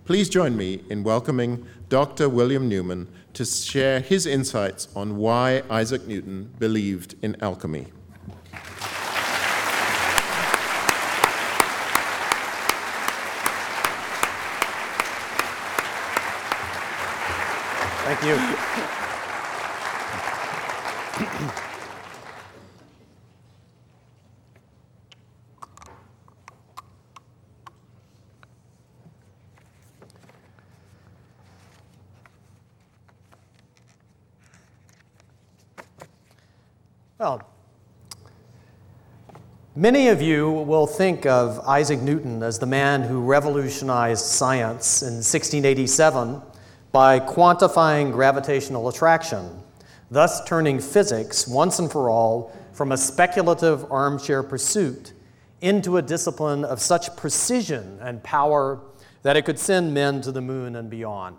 Please join me in welcoming Dr. William Newman to share his insights on why Isaac Newton believed in alchemy. Thank you. Well, many of you will think of Isaac Newton as the man who revolutionized science in 1687 by quantifying gravitational attraction, thus turning physics once and for all from a speculative armchair pursuit into a discipline of such precision and power that it could send men to the moon and beyond.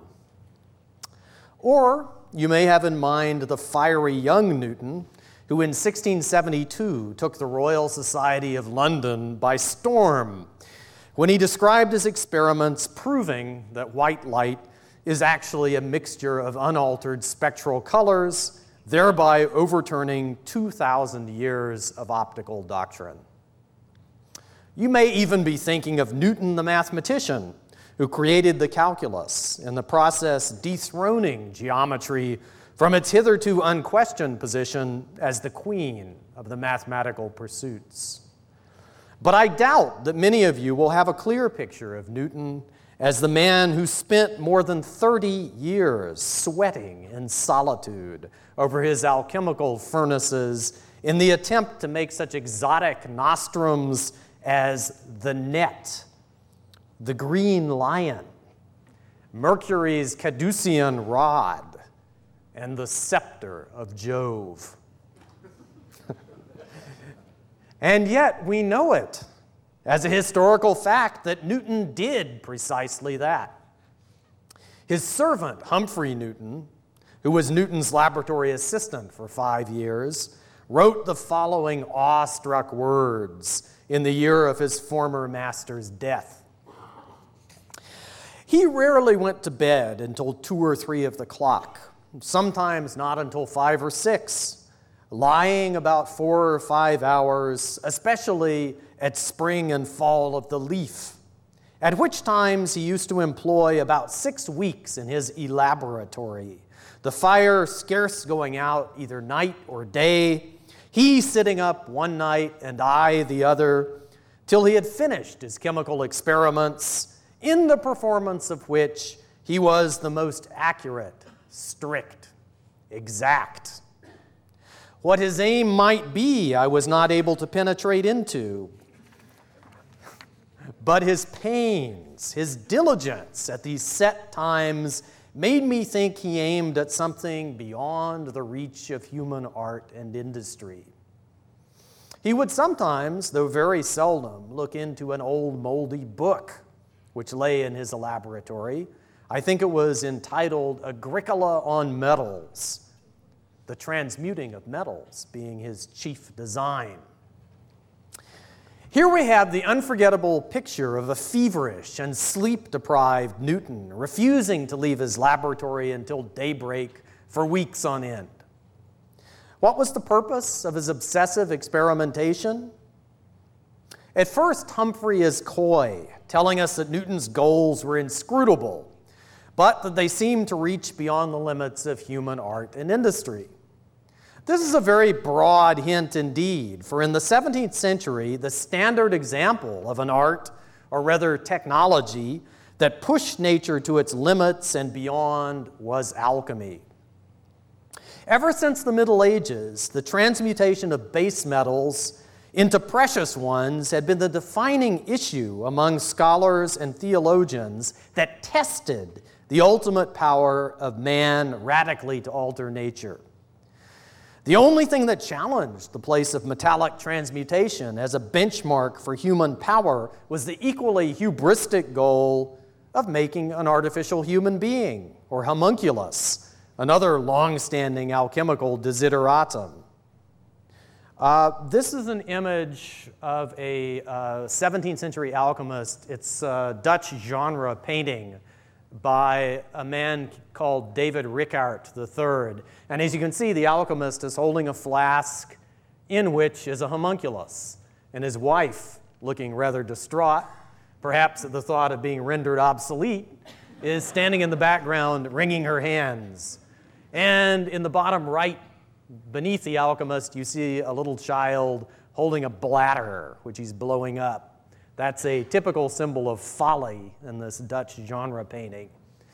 Or you may have in mind the fiery young Newton, who in 1672 took the Royal Society of London by storm when he described his experiments proving that white light is actually a mixture of unaltered spectral colors, thereby overturning 2,000 years of optical doctrine. You may even be thinking of Newton the mathematician, who created the calculus, in the process dethroning geometry from its hitherto unquestioned position as the queen of the mathematical pursuits. But I doubt that many of you will have a clear picture of Newton as the man who spent more than 30 years sweating in solitude over his alchemical furnaces in the attempt to make such exotic nostrums as the net, the green lion, Mercury's caducean rod, and the scepter of Jove. And yet we know it as a historical fact that Newton did precisely that. His servant, Humphrey Newton, who was Newton's laboratory assistant for 5 years, wrote the following awestruck words in the year of his former master's death. He rarely went to bed until 2 or 3 of the clock, sometimes not until 5 or 6, lying about 4 or 5 hours, especially at spring and fall of the leaf, at which times he used to employ about 6 weeks in his elaboratory, the fire scarce going out either night or day, he sitting up one night and I the other, till he had finished his chemical experiments, in the performance of which he was the most accurate, strict, exact. What his aim might be, I was not able to penetrate into. But his pains, his diligence at these set times made me think he aimed at something beyond the reach of human art and industry. He would sometimes, though very seldom, look into an old moldy book which lay in his laboratory. I think it was entitled Agricola on Metals, the transmuting of metals being his chief design. Here we have the unforgettable picture of a feverish and sleep-deprived Newton refusing to leave his laboratory until daybreak for weeks on end. What was the purpose of his obsessive experimentation? At first, Humphrey is coy, telling us that Newton's goals were inscrutable, but that they seemed to reach beyond the limits of human art and industry. This is a very broad hint indeed, for in the 17th century, the standard example of an art, or rather technology, that pushed nature to its limits and beyond was alchemy. Ever since the Middle Ages, the transmutation of base metals into precious ones had been the defining issue among scholars and theologians that tested the ultimate power of man radically to alter nature. The only thing that challenged the place of metallic transmutation as a benchmark for human power was the equally hubristic goal of making an artificial human being, or homunculus, another long-standing alchemical desideratum. This is an image of a 17th century alchemist. It's a Dutch genre painting by a man called David Rickart III. And as you can see, the alchemist is holding a flask in which is a homunculus, and his wife, looking rather distraught, perhaps at the thought of being rendered obsolete, is standing in the background wringing her hands. And in the bottom right, beneath the alchemist, you see a little child holding a bladder, which he's blowing up. That's a typical symbol of folly in this Dutch genre painting.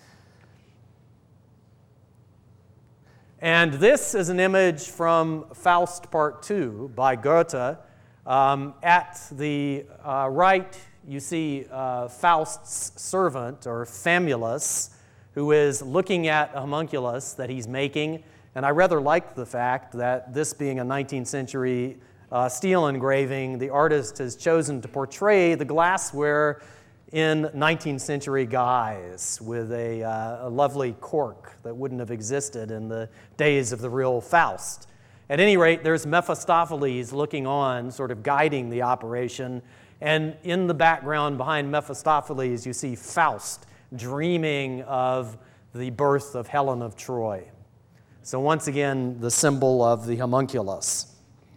And this is an image from Faust Part 2 by Goethe. At the right, you see Faust's servant, or Famulus, who is looking at a homunculus that he's making. And I rather like the fact that this being a 19th century steel engraving, the artist has chosen to portray the glassware in 19th century guise with a lovely cork that wouldn't have existed in the days of the real Faust. At any rate, there's Mephistopheles looking on, sort of guiding the operation. And in the background behind Mephistopheles, you see Faust dreaming of the birth of Helen of Troy. So once again, the symbol of the homunculus.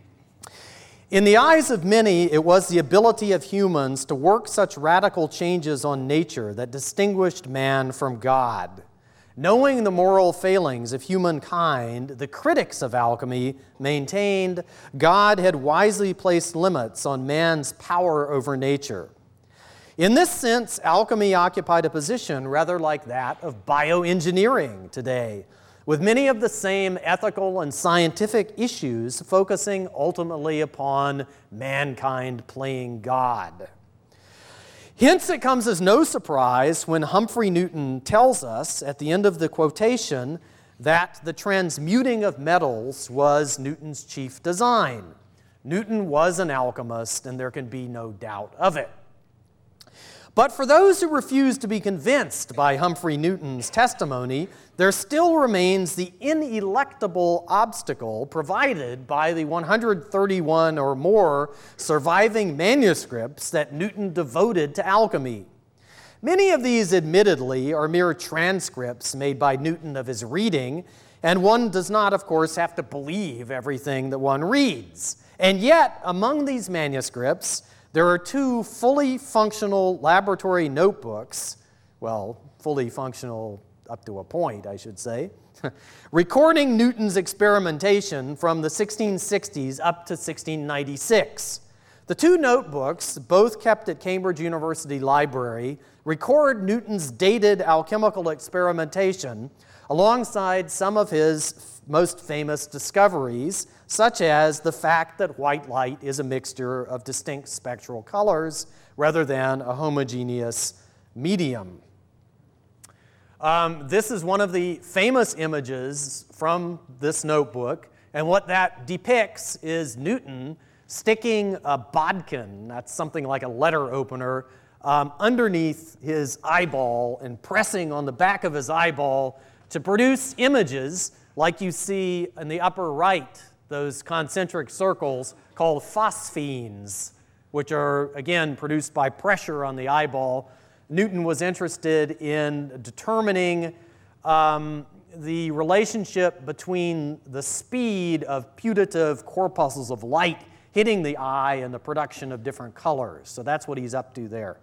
In the eyes of many, it was the ability of humans to work such radical changes on nature that distinguished man from God. Knowing the moral failings of humankind, the critics of alchemy maintained God had wisely placed limits on man's power over nature. In this sense, alchemy occupied a position rather like that of bioengineering today, with many of the same ethical and scientific issues focusing ultimately upon mankind playing God. Hence, it comes as no surprise when Humphrey Newton tells us at the end of the quotation that the transmuting of metals was Newton's chief design. Newton was an alchemist, and there can be no doubt of it. But for those who refuse to be convinced by Humphrey Newton's testimony, there still remains the ineluctable obstacle provided by the 131 or more surviving manuscripts that Newton devoted to alchemy. Many of these, admittedly, are mere transcripts made by Newton of his reading, and one does not, of course, have to believe everything that one reads. And yet, among these manuscripts, there are two fully functional laboratory notebooks, well, fully functional up to a point, I should say, recording Newton's experimentation from the 1660s up to 1696. The two notebooks, both kept at Cambridge University Library, record Newton's dated alchemical experimentation alongside some of his most famous discoveries, such as the fact that white light is a mixture of distinct spectral colors rather than a homogeneous medium. This is one of the famous images from this notebook, and what that depicts is Newton sticking a bodkin, that's something like a letter opener, underneath his eyeball and pressing on the back of his eyeball to produce images like you see in the upper right, those concentric circles called phosphenes, which are, again, produced by pressure on the eyeball. Newton was interested in determining the relationship between the speed of putative corpuscles of light hitting the eye and the production of different colors. So that's what he's up to there.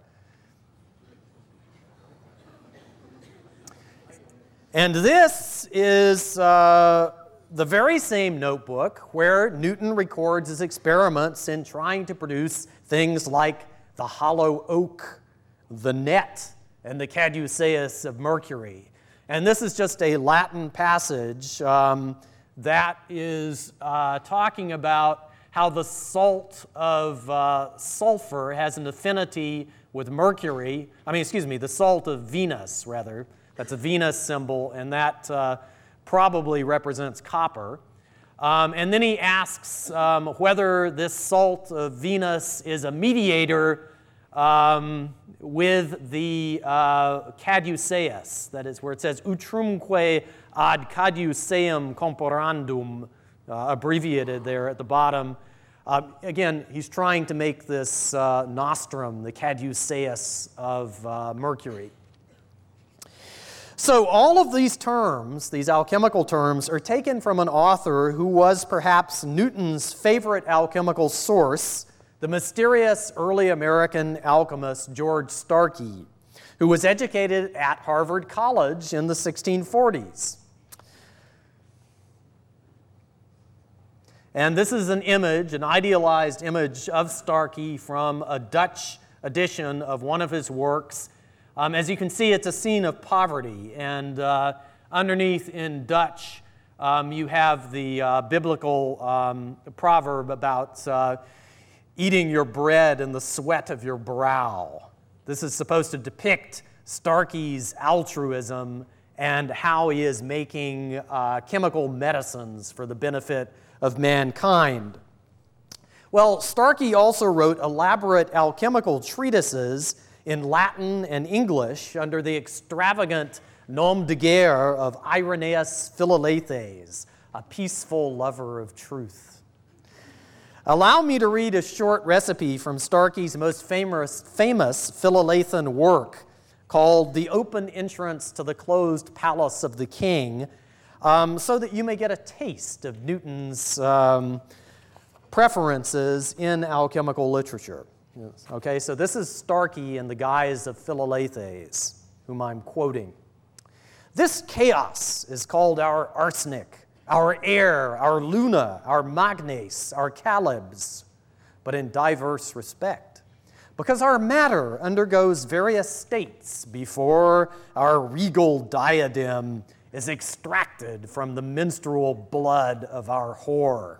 And this is the very same notebook where Newton records his experiments in trying to produce things like the hollow oak, the net, and the caduceus of Mercury. And this is just a Latin passage that is talking about how the salt of sulfur has an affinity with Mercury. The salt of Venus, rather. That's a Venus symbol, and that probably represents copper. And then he asks whether this salt of Venus is a mediator with the caduceus, that is where it says utrumque ad caduceum comparandum, abbreviated there at the bottom. Again, he's trying to make this nostrum, the caduceus of Mercury. So all of these terms, these alchemical terms, are taken from an author who was perhaps Newton's favorite alchemical source, the mysterious early American alchemist George Starkey, who was educated at Harvard College in the 1640s. And this is an image, an idealized image of Starkey from a Dutch edition of one of his works. As you can see, it's a scene of poverty, and underneath in Dutch, you have the biblical proverb about eating your bread in the sweat of your brow. This is supposed to depict Starkey's altruism and how he is making chemical medicines for the benefit of mankind. Well, Starkey also wrote elaborate alchemical treatises in Latin and English under the extravagant nom de guerre of Irenaeus Philalethes, a peaceful lover of truth. Allow me to read a short recipe from Starkey's most famous Philalethan work called The Open Entrance to the Closed Palace of the King, so that you may get a taste of Newton's preferences in alchemical literature. Yes. Okay, so this is Starkey in the guise of Philalethes, whom I'm quoting. This chaos is called our arsenic, our air, our luna, our magnes, our calebs, but in diverse respect, because our matter undergoes various states before our regal diadem is extracted from the menstrual blood of our whore.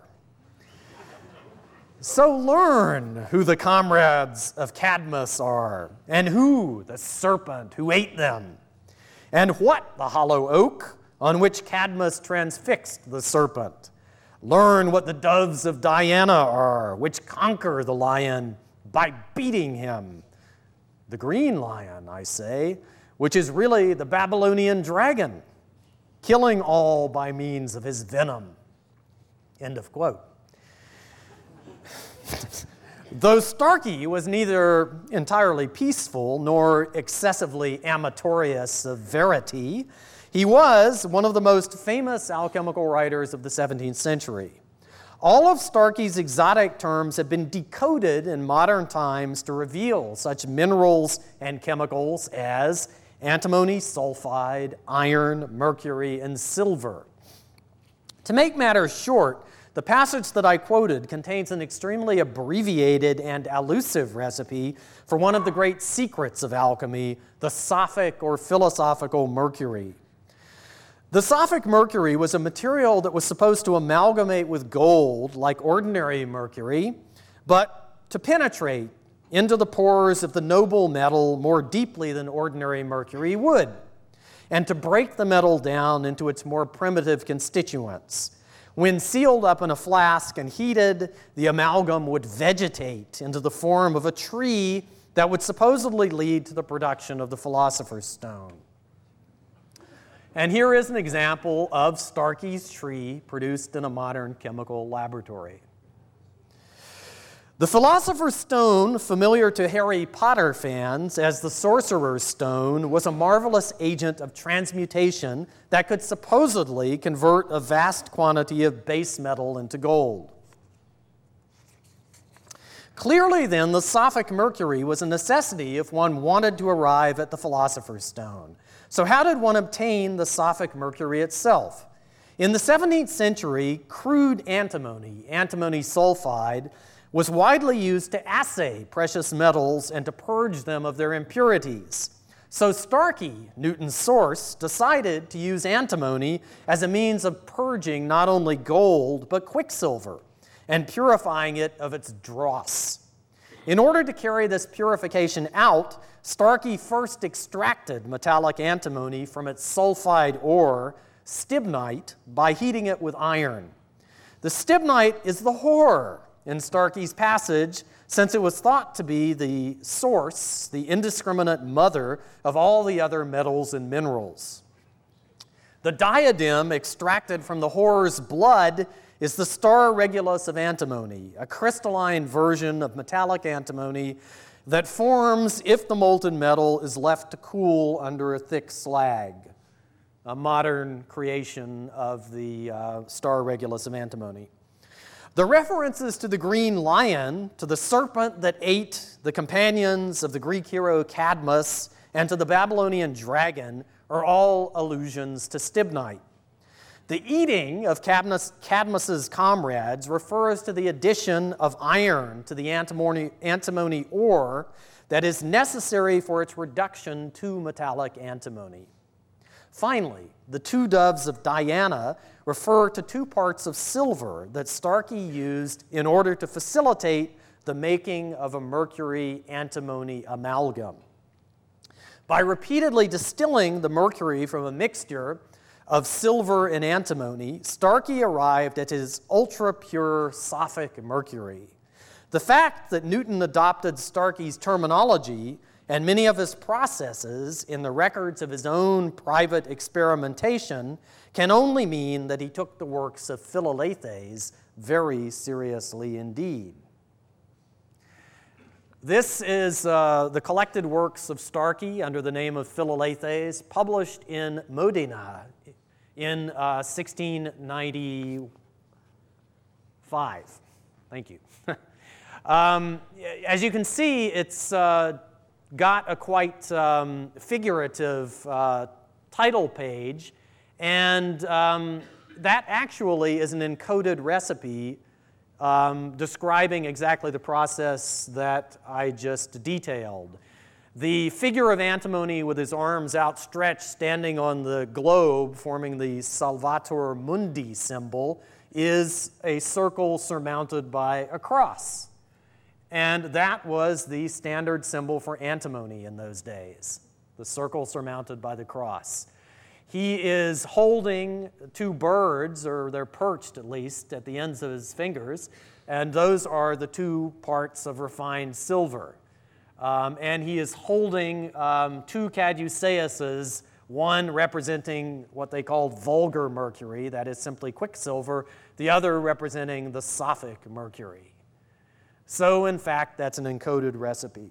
So learn who the comrades of Cadmus are, and who the serpent who ate them, and what the hollow oak on which Cadmus transfixed the serpent. Learn what the doves of Diana are, which conquer the lion by beating him. The green lion, I say, which is really the Babylonian dragon, killing all by means of his venom. End of quote. Though Starkey was neither entirely peaceful nor excessively amatorious of verity, he was one of the most famous alchemical writers of the 17th century. All of Starkey's exotic terms have been decoded in modern times to reveal such minerals and chemicals as antimony, sulfide, iron, mercury, and silver. To make matters short, the passage that I quoted contains an extremely abbreviated and elusive recipe for one of the great secrets of alchemy, the Sophic or philosophical mercury. The Sophic mercury was a material that was supposed to amalgamate with gold like ordinary mercury, but to penetrate into the pores of the noble metal more deeply than ordinary mercury would, and to break the metal down into its more primitive constituents. When sealed up in a flask and heated, the amalgam would vegetate into the form of a tree that would supposedly lead to the production of the Philosopher's Stone. And here is an example of Starkey's tree produced in a modern chemical laboratory. The Philosopher's Stone, familiar to Harry Potter fans as the Sorcerer's Stone, was a marvelous agent of transmutation that could supposedly convert a vast quantity of base metal into gold. Clearly, then, the Sophic mercury was a necessity if one wanted to arrive at the Philosopher's Stone. So how did one obtain the Sophic mercury itself? In the 17th century, crude antimony sulfide, was widely used to assay precious metals and to purge them of their impurities. So Starkey, Newton's source, decided to use antimony as a means of purging not only gold, but quicksilver, and purifying it of its dross. In order to carry this purification out, Starkey first extracted metallic antimony from its sulfide ore, stibnite, by heating it with iron. The stibnite is the whore in Starkey's passage, since it was thought to be the source, the indiscriminate mother of all the other metals and minerals. The diadem extracted from the whore's blood is the star regulus of antimony, a crystalline version of metallic antimony that forms if the molten metal is left to cool under a thick slag. a modern creation of the star Regulus of antimony. The references to the green lion, to the serpent that ate the companions of the Greek hero Cadmus, and to the Babylonian dragon are all allusions to stibnite. The eating of Cadmus's comrades refers to the addition of iron to the antimony ore that is necessary for its reduction to metallic antimony. Finally, the two doves of Diana refer to two parts of silver that Starkey used in order to facilitate the making of a mercury antimony amalgam. By repeatedly distilling the mercury from a mixture of silver and antimony, Starkey arrived at his ultra-pure Sophic mercury. The fact that Newton adopted Starkey's terminology and many of his processes in the records of his own private experimentation can only mean that he took the works of Philalethes very seriously indeed. This is the collected works of Starkey under the name of Philalethes, published in Modena in 1695. Thank you. As you can see, it's got a quite figurative title page, and that actually is an encoded recipe describing exactly the process that I just detailed. The figure of antimony with his arms outstretched standing on the globe, forming the Salvator Mundi symbol, is a circle surmounted by a cross. And that was the standard symbol for antimony in those days, the circle surmounted by the cross. He is holding two birds, or they're perched at least, at the ends of his fingers, and those are the two parts of refined silver. And he is holding two caduceuses, one representing what they called vulgar mercury, that is simply quicksilver, the other representing the Sophic mercury. So, in fact, that's an encoded recipe.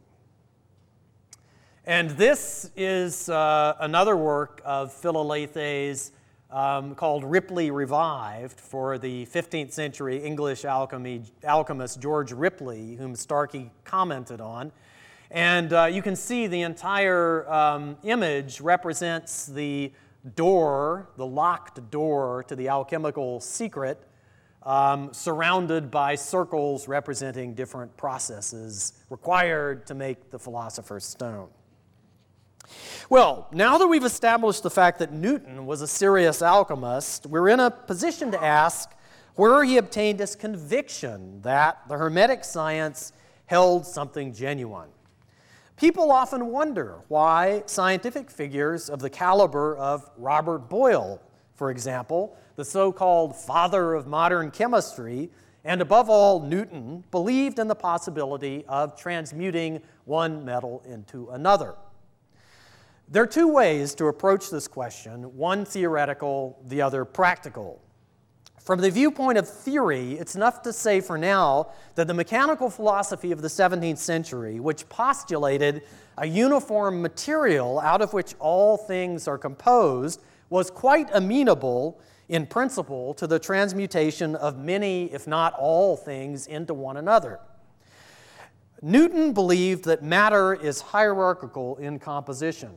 And this is another work of Philalethes called Ripley Revived for the 15th century English alchemist George Ripley, whom Starkey commented on. And you can see the entire image represents the door, the locked door to the alchemical secret, surrounded by circles representing different processes required to make the Philosopher's Stone. Well, now that we've established the fact that Newton was a serious alchemist, we're in a position to ask where he obtained his conviction that the Hermetic science held something genuine. People often wonder why scientific figures of the caliber of Robert Boyle, for example, the so-called father of modern chemistry, and above all Newton, believed in the possibility of transmuting one metal into another. There are two ways to approach this question, one theoretical, the other practical. From the viewpoint of theory, it's enough to say for now that the mechanical philosophy of the 17th century, which postulated a uniform material out of which all things are composed, was quite amenable in principle to the transmutation of many, if not all, things into one another. Newton believed that matter is hierarchical in composition.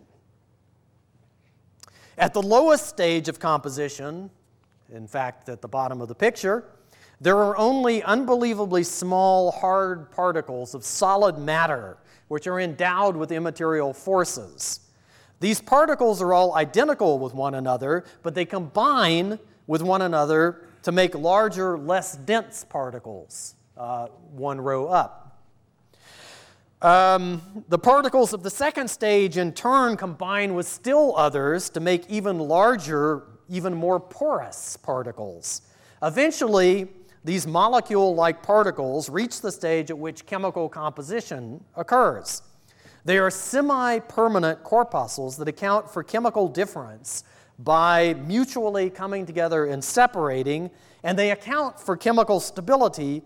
At the lowest stage of composition, in fact, at the bottom of the picture, there are only unbelievably small, hard particles of solid matter which are endowed with immaterial forces. These particles are all identical with one another, but they combine with one another to make larger, less dense particles, one row up. The particles of the second stage, in turn, combine with still others to make even larger, even more porous particles. Eventually, these molecule-like particles reach the stage at which chemical composition occurs. They are semi-permanent corpuscles that account for chemical difference by mutually coming together and separating, and they account for chemical stability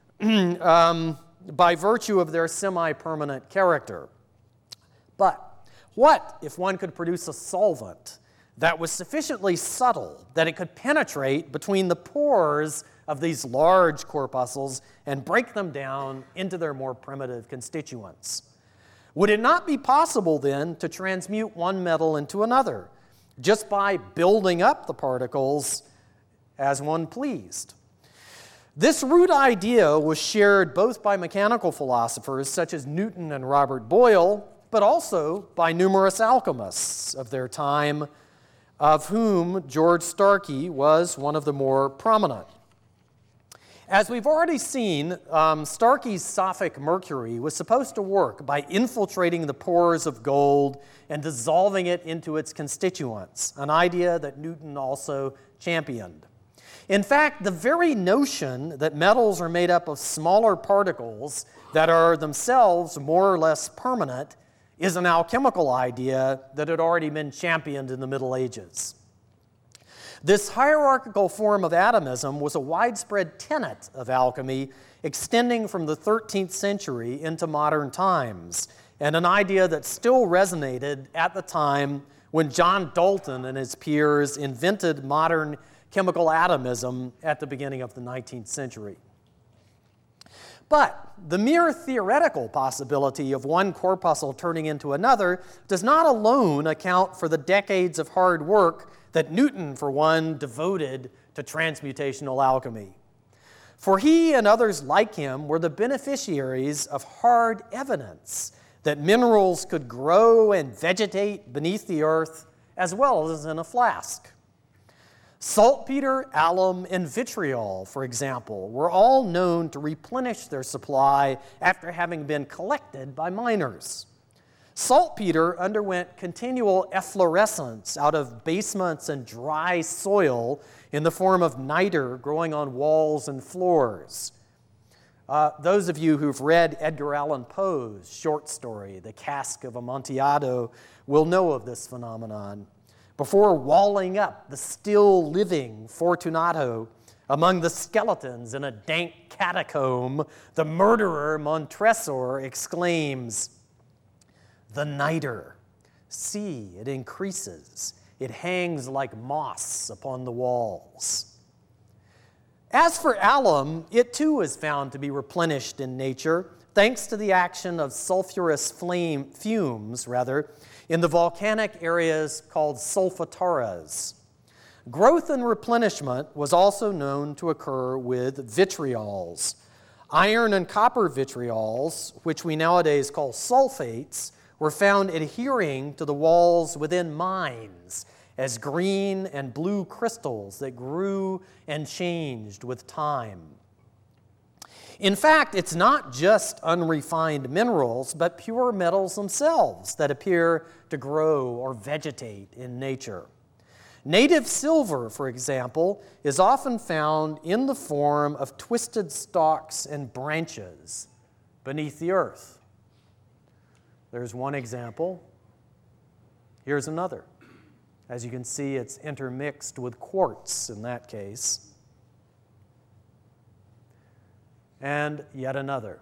by virtue of their semi-permanent character. But what if one could produce a solvent that was sufficiently subtle that it could penetrate between the pores of these large corpuscles and break them down into their more primitive constituents. Would it not be possible then to transmute one metal into another just by building up the particles as one pleased? This root idea was shared both by mechanical philosophers such as Newton and Robert Boyle, but also by numerous alchemists of their time, of whom George Starkey was one of the more prominent. As we've already seen, Starkey's Sophic mercury was supposed to work by infiltrating the pores of gold and dissolving it into its constituents, an idea that Newton also championed. In fact, the very notion that metals are made up of smaller particles that are themselves more or less permanent is an alchemical idea that had already been championed in the Middle Ages. This hierarchical form of atomism was a widespread tenet of alchemy extending from the 13th century into modern times, and an idea that still resonated at the time when John Dalton and his peers invented modern chemical atomism at the beginning of the 19th century. But the mere theoretical possibility of one corpuscle turning into another does not alone account for the decades of hard work that Newton, for one, devoted to transmutational alchemy. For he and others like him were the beneficiaries of hard evidence that minerals could grow and vegetate beneath the earth as well as in a flask. Saltpeter, alum, and vitriol, for example, were all known to replenish their supply after having been collected by miners. Saltpeter underwent continual efflorescence out of basements and dry soil in the form of niter growing on walls and floors. Those of you who've read Edgar Allan Poe's short story, The Cask of Amontillado, will know of this phenomenon. Before walling up the still living Fortunato among the skeletons in a dank catacomb, the murderer Montresor exclaims, "The niter, see, it increases. It hangs like moss upon the walls." As for alum, it too is found to be replenished in nature, thanks to the action of sulfurous fumes in the volcanic areas called solfataras. Growth and replenishment was also known to occur with vitriols. Iron and copper vitriols, which we nowadays call sulfates, were found adhering to the walls within mines as green and blue crystals that grew and changed with time. In fact, it's not just unrefined minerals, but pure metals themselves that appear to grow or vegetate in nature. Native silver, for example, is often found in the form of twisted stalks and branches beneath the earth. There's one example. Here's another. As you can see, it's intermixed with quartz in that case. And yet another.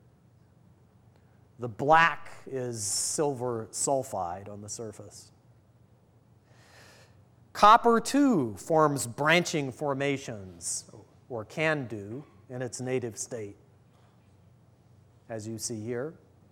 The black is silver sulfide on the surface. Copper, too, forms branching formations, or can do, in its native state, as you see here.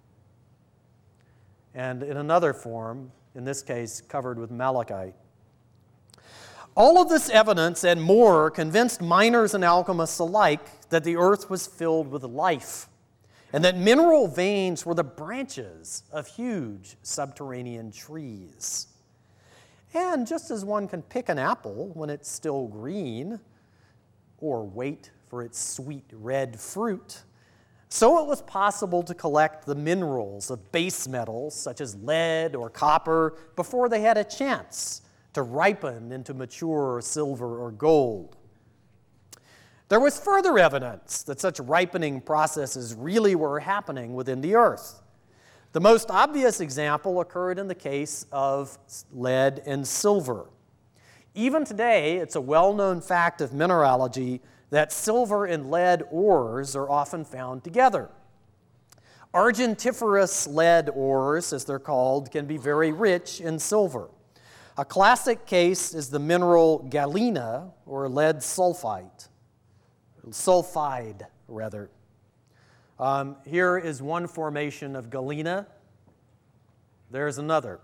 And in another form, in this case, covered with malachite. All of this evidence and more convinced miners and alchemists alike that the earth was filled with life, and that mineral veins were the branches of huge subterranean trees. And just as one can pick an apple when it's still green, or wait for its sweet red fruit, so it was possible to collect the minerals of base metals, such as lead or copper, before they had a chance to ripen into mature silver or gold. There was further evidence that such ripening processes really were happening within the earth. The most obvious example occurred in the case of lead and silver. Even today, it's a well-known fact of mineralogy that silver and lead ores are often found together. Argentiferous lead ores, as they're called, can be very rich in silver. A classic case is the mineral galena, or lead sulfide. Here is one formation of galena. There's another.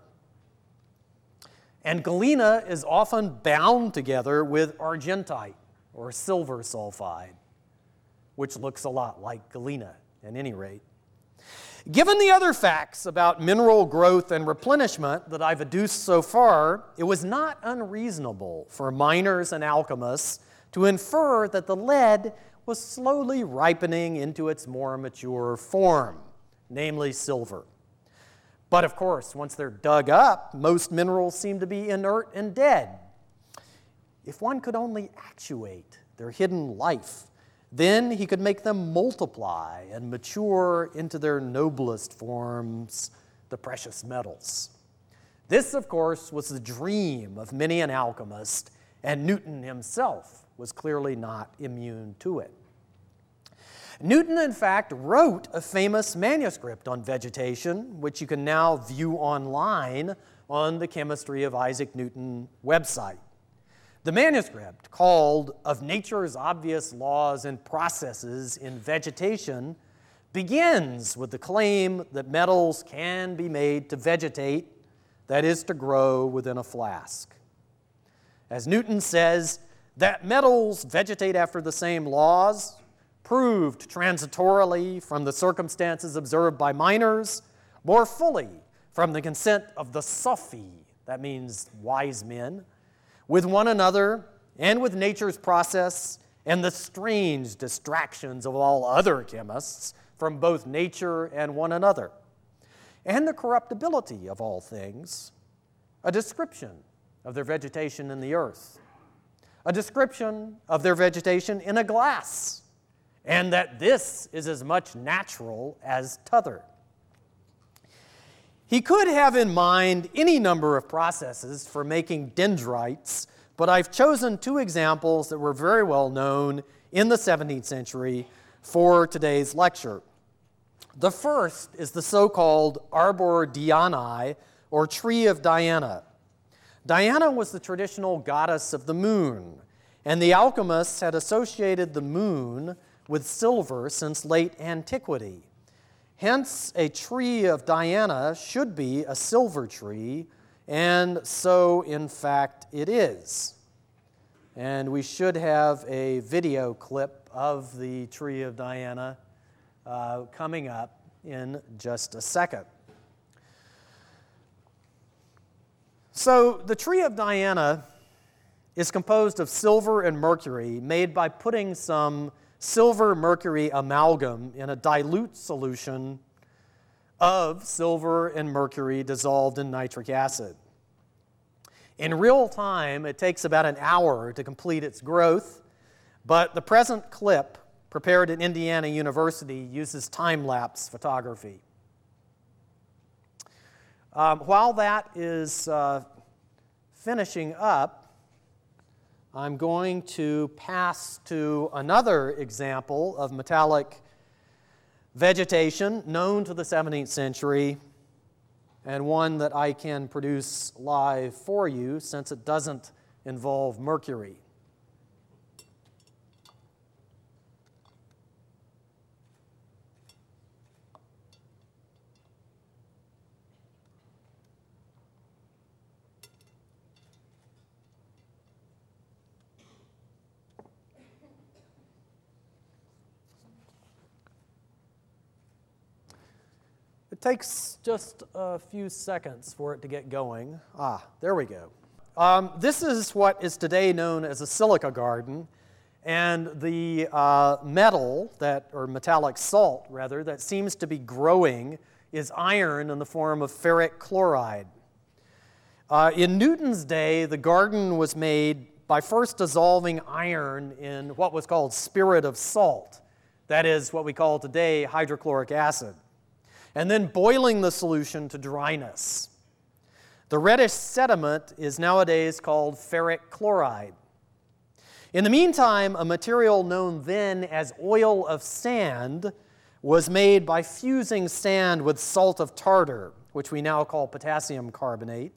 And galena is often bound together with argentite, or silver sulfide, which looks a lot like galena at any rate. Given the other facts about mineral growth and replenishment that I've adduced so far, it was not unreasonable for miners and alchemists to infer that the lead was slowly ripening into its more mature form, namely silver. But of course, once they're dug up, most minerals seem to be inert and dead. If one could only actuate their hidden life, then he could make them multiply and mature into their noblest forms, the precious metals. This, of course, was the dream of many an alchemist, and Newton himself was clearly not immune to it. Newton, in fact, wrote a famous manuscript on vegetation, which you can now view online on the Chemistry of Isaac Newton website. The manuscript, called Of Nature's Obvious Laws and Processes in Vegetation, begins with the claim that metals can be made to vegetate, that is, to grow within a flask. As Newton says, that metals vegetate after the same laws, proved transitorily from the circumstances observed by miners, more fully from the consent of the Sophi, that means wise men, with one another and with nature's process and the strange distractions of all other chemists from both nature and one another, and the corruptibility of all things, a description of their vegetation in the earth, a description of their vegetation in a glass, and that this is as much natural as t'other. He could have in mind any number of processes for making dendrites, but I've chosen two examples that were very well known in the 17th century for today's lecture. The first is the so-called Arbor Dianae, or Tree of Diana. Diana was the traditional goddess of the moon, and the alchemists had associated the moon with silver since late antiquity. Hence, a tree of Diana should be a silver tree, and so, in fact, it is. And we should have a video clip of the tree of Diana coming up in just a second. So, the tree of Diana is composed of silver and mercury made by putting some silver-mercury amalgam in a dilute solution of silver and mercury dissolved in nitric acid. In real time, it takes about an hour to complete its growth, but the present clip, prepared at Indiana University, uses time-lapse photography. While that is finishing up, I'm going to pass to another example of metallic vegetation known to the 17th century, and one that I can produce live for you since it doesn't involve mercury. It takes just a few seconds for it to get going. There we go. This is what is today known as a silica garden, and the metallic salt, rather, that seems to be growing is iron in the form of ferric chloride. In Newton's day, the garden was made by first dissolving iron in what was called spirit of salt, that is what we call today hydrochloric acid, and then boiling the solution to dryness. The reddish sediment is nowadays called ferric chloride. In the meantime, a material known then as oil of sand was made by fusing sand with salt of tartar, which we now call potassium carbonate,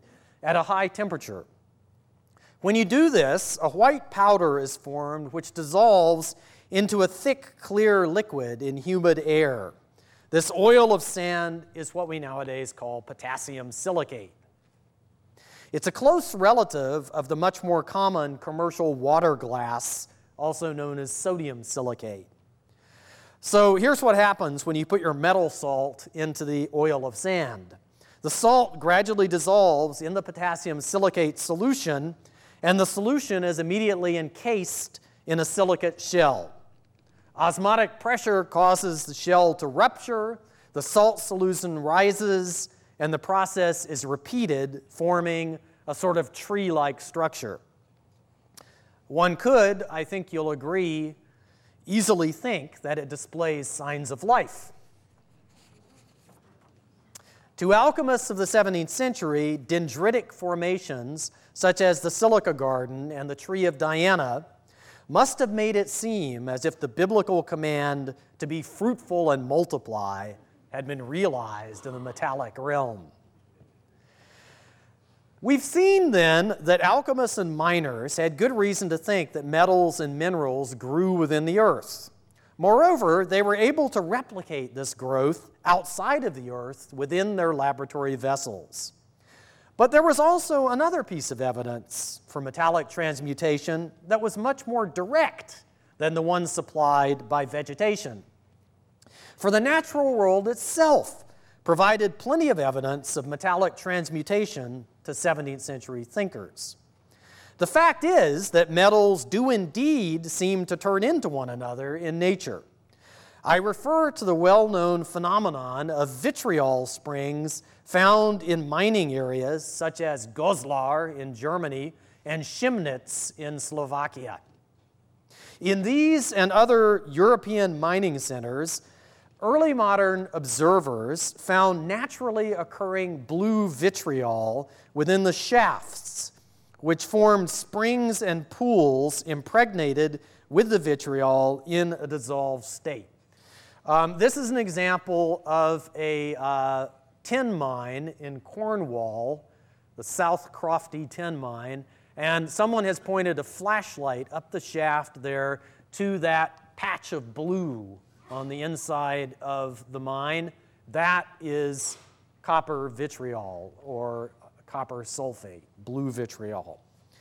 at a high temperature. When you do this, a white powder is formed which dissolves into a thick, clear liquid in humid air. This oil of sand is what we nowadays call potassium silicate. It's a close relative of the much more common commercial water glass, also known as sodium silicate. So here's what happens when you put your metal salt into the oil of sand. The salt gradually dissolves in the potassium silicate solution, and the solution is immediately encased in a silicate shell. Osmotic pressure causes the shell to rupture, the salt solution rises, and the process is repeated, forming a sort of tree-like structure. One could, I think you'll agree, easily think that it displays signs of life. To alchemists of the 17th century, dendritic formations, such as the Silica Garden and the Tree of Diana, must have made it seem as if the biblical command to be fruitful and multiply had been realized in the metallic realm. We've seen then that alchemists and miners had good reason to think that metals and minerals grew within the earth. Moreover, they were able to replicate this growth outside of the earth within their laboratory vessels. But there was also another piece of evidence for metallic transmutation that was much more direct than the one supplied by vegetation. For the natural world itself provided plenty of evidence of metallic transmutation to 17th century thinkers. The fact is that metals do indeed seem to turn into one another in nature. I refer to the well-known phenomenon of vitriol springs found in mining areas such as Goslar in Germany and Chemnitz in Slovakia. In these and other European mining centers, early modern observers found naturally occurring blue vitriol within the shafts, which formed springs and pools impregnated with the vitriol in a dissolved state. This is an example of a tin mine in Cornwall, the South Crofty tin mine, and someone has pointed a flashlight up the shaft there to that patch of blue on the inside of the mine. That is copper vitriol or copper sulfate, blue vitriol.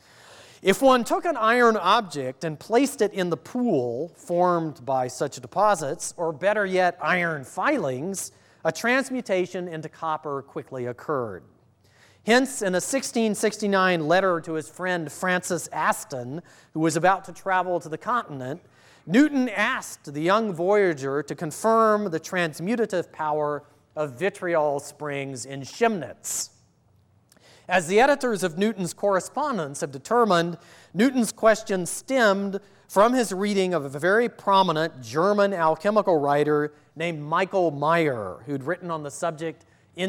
If one took an iron object and placed it in the pool formed by such deposits, or better yet, iron filings, a transmutation into copper quickly occurred. Hence, in a 1669 letter to his friend Francis Aston, who was about to travel to the continent, Newton asked the young voyager to confirm the transmutative power of vitriol springs in Chemnitz. As the editors of Newton's correspondence have determined, Newton's question stemmed from his reading of a very prominent German alchemical writer named Michael Meyer, who'd written on the subject in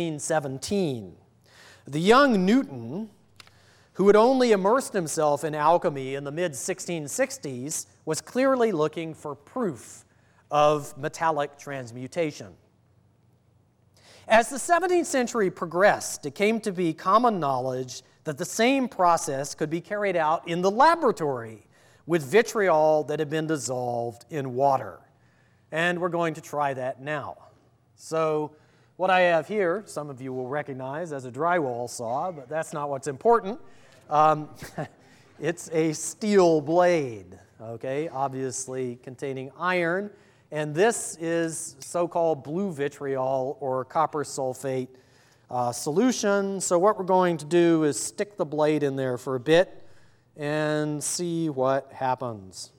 1617. The young Newton, who had only immersed himself in alchemy in the mid-1660s, was clearly looking for proof of metallic transmutation. As the 17th century progressed, it came to be common knowledge that the same process could be carried out in the laboratory with vitriol that had been dissolved in water. And we're going to try that now. So what I have here, some of you will recognize as a drywall saw, but that's not what's important. It's a steel blade, okay, obviously containing iron. And this is so-called blue vitriol or copper sulfate solution. So what we're going to do is stick the blade in there for a bit and see what happens.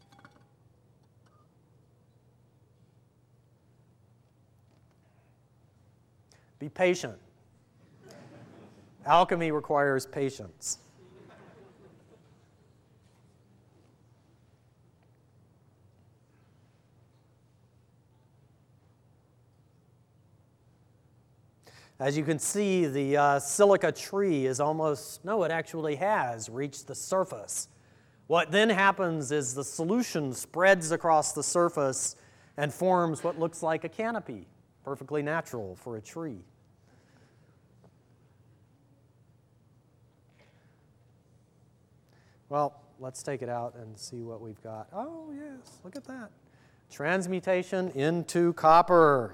Be patient. Alchemy requires patience. As you can see, the silica tree is almost, no, it actually has reached the surface. What then happens is the solution spreads across the surface and forms what looks like a canopy, perfectly natural for a tree. Well, let's take it out and see what we've got. Oh, yes, look at that. Transmutation into copper.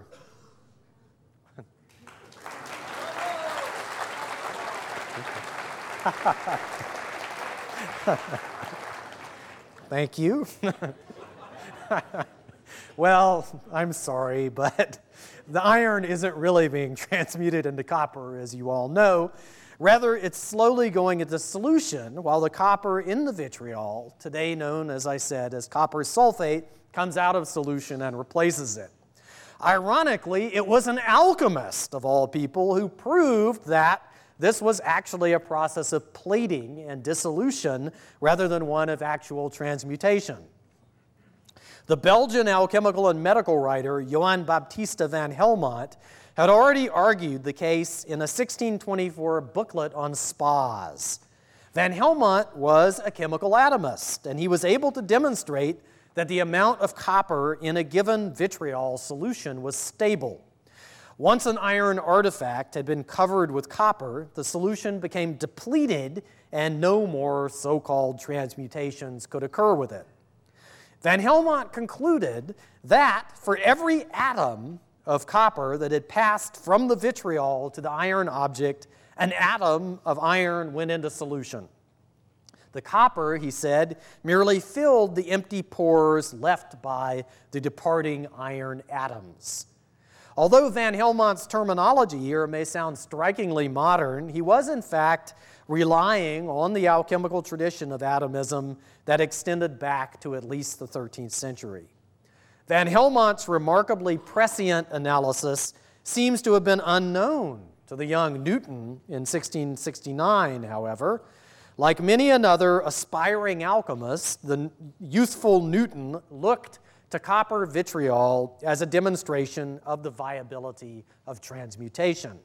Thank you. Well, I'm sorry, but the iron isn't really being transmuted into copper, as you all know. Rather, it's slowly going into solution while the copper in the vitriol, today known, as I said, as copper sulfate, comes out of solution and replaces it. Ironically, it was an alchemist, of all people, who proved that this was actually a process of plating and dissolution rather than one of actual transmutation. The Belgian alchemical and medical writer Johann Baptista van Helmont had already argued the case in a 1624 booklet on spas. Van Helmont was a chemical atomist, and he was able to demonstrate that the amount of copper in a given vitriol solution was stable. Once an iron artifact had been covered with copper, the solution became depleted and no more so-called transmutations could occur with it. Van Helmont concluded that for every atom of copper that had passed from the vitriol to the iron object, an atom of iron went into solution. The copper, he said, merely filled the empty pores left by the departing iron atoms. Although Van Helmont's terminology here may sound strikingly modern, he was in fact relying on the alchemical tradition of atomism that extended back to at least the 13th century. Van Helmont's remarkably prescient analysis seems to have been unknown to the young Newton in 1669, however. Like many another aspiring alchemist, the youthful Newton looked to copper vitriol as a demonstration of the viability of transmutation.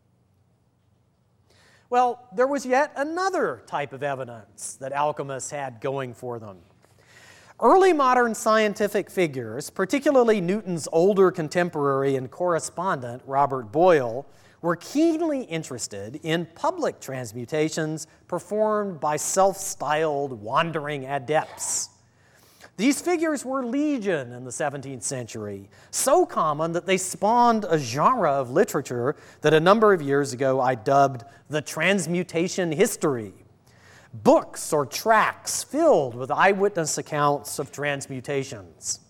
Well, there was yet another type of evidence that alchemists had going for them. Early modern scientific figures, particularly Newton's older contemporary and correspondent, Robert Boyle, were keenly interested in public transmutations performed by self-styled wandering adepts. These figures were legion in the 17th century, so common that they spawned a genre of literature that a number of years ago I dubbed the transmutation history. Books or tracts filled with eyewitness accounts of transmutations.